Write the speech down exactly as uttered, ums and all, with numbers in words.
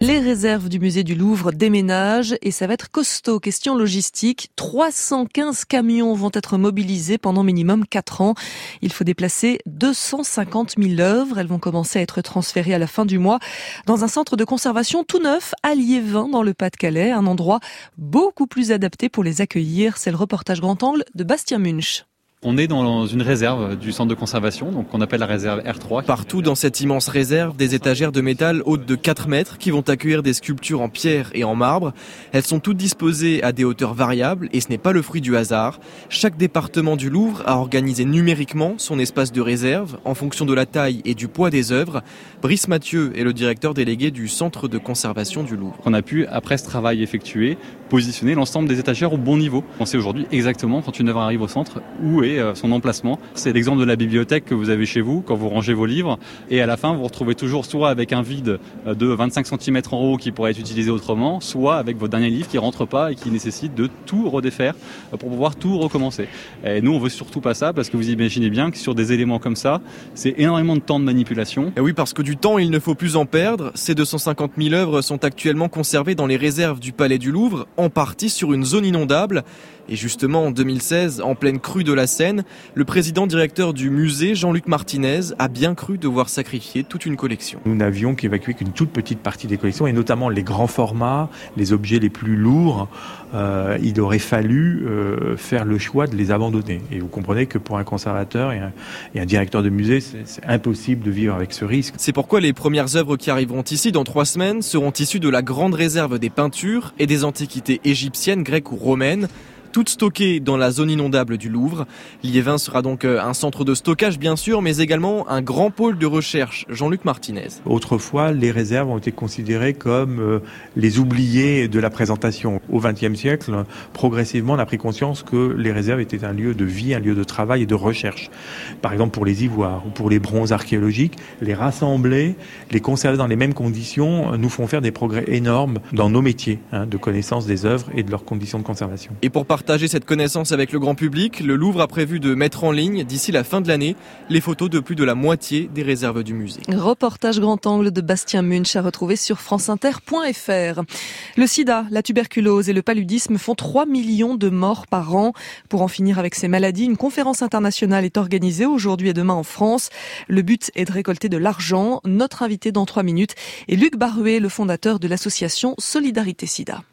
Les réserves du musée du Louvre déménagent et ça va être costaud. Question logistique, trois cent quinze camions vont être mobilisés pendant minimum quatre ans. Il faut déplacer deux cent cinquante mille œuvres. Elles vont commencer à être transférées à la fin du mois dans un centre de conservation tout neuf à Liévin dans le Pas-de-Calais, un endroit beaucoup plus adapté pour les accueillir. C'est le reportage grand angle de Bastien Munch. On est dans une réserve du centre de conservation, donc qu'on appelle la réserve R trois. Partout dans cette immense réserve, des étagères de métal hautes de quatre mètres qui vont accueillir des sculptures en pierre et en marbre. Elles sont toutes disposées à des hauteurs variables et ce n'est pas le fruit du hasard. Chaque département du Louvre a organisé numériquement son espace de réserve en fonction de la taille et du poids des œuvres. Brice Mathieu est le directeur délégué du centre de conservation du Louvre. On a pu, après ce travail effectué, positionner l'ensemble des étagères au bon niveau. On sait aujourd'hui exactement, quand une œuvre arrive au centre, où est son emplacement. C'est l'exemple de la bibliothèque que vous avez chez vous quand vous rangez vos livres et à la fin vous vous retrouvez toujours soit avec un vide de vingt-cinq centimètres en haut qui pourrait être utilisé autrement, soit avec votre dernier livre qui rentre pas et qui nécessite de tout redéfaire pour pouvoir tout recommencer. Et nous on veut surtout pas ça parce que vous imaginez bien que sur des éléments comme ça, c'est énormément de temps de manipulation. Et oui, parce que du temps il ne faut plus en perdre. Ces deux cent cinquante mille œuvres sont actuellement conservées dans les réserves du Palais du Louvre, en partie sur une zone inondable. Et justement, en deux mille seize, en pleine crue de la Seine, le président directeur du musée, Jean-Luc Martinez, a bien cru devoir sacrifier toute une collection. Nous n'avions qu'évacué qu'une toute petite partie des collections, et notamment les grands formats, les objets les plus lourds. Euh, il aurait fallu euh, faire le choix de les abandonner. Et vous comprenez que pour un conservateur et un, et un directeur de musée, c'est, c'est impossible de vivre avec ce risque. C'est pourquoi les premières œuvres qui arriveront ici dans trois semaines seront issues de la grande réserve des peintures et des antiquités égyptiennes, grecques ou romaines, toutes stockées dans la zone inondable du Louvre. Liévin sera donc un centre de stockage bien sûr, mais également un grand pôle de recherche. Jean-Luc Martinez. Autrefois, les réserves ont été considérées comme euh, les oubliés de la présentation. Au vingtième siècle, progressivement, on a pris conscience que les réserves étaient un lieu de vie, un lieu de travail et de recherche. Par exemple, pour les ivoires ou pour les bronzes archéologiques, les rassembler, les conserver dans les mêmes conditions nous font faire des progrès énormes dans nos métiers hein, de connaissance des œuvres et de leurs conditions de conservation. Et pour partager cette connaissance avec le grand public, le Louvre a prévu de mettre en ligne, d'ici la fin de l'année, les photos de plus de la moitié des réserves du musée. Reportage grand angle de Bastien Munch à retrouver sur franceinter point f r. Le sida, la tuberculose et le paludisme font trois millions de morts par an. Pour en finir avec ces maladies, une conférence internationale est organisée aujourd'hui et demain en France. Le but est de récolter de l'argent. Notre invité dans trois minutes est Luc Baruet, le fondateur de l'association Solidarité Sida.